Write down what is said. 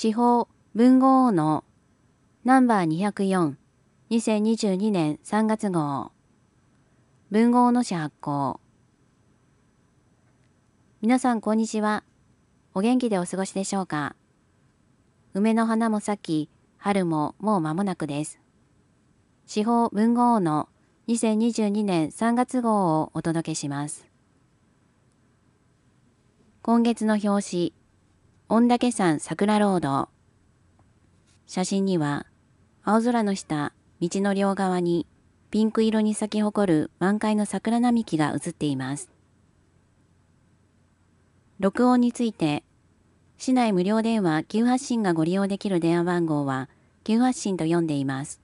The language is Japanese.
司法文豪のナンバー204、2022年3月号。文豪の誌発行。皆さんこんにちは。お元気でお過ごしでしょうか。梅の花も咲き、春ももう間もなくです。司法文豪の2022年3月号をお届けします。今月の表紙、御嶽山桜ロード。写真には、青空の下、道の両側に、ピンク色に咲き誇る満開の桜並木が写っています。録音について、市内無料電話急発信がご利用できる電話番号は、急発信と読んでいます。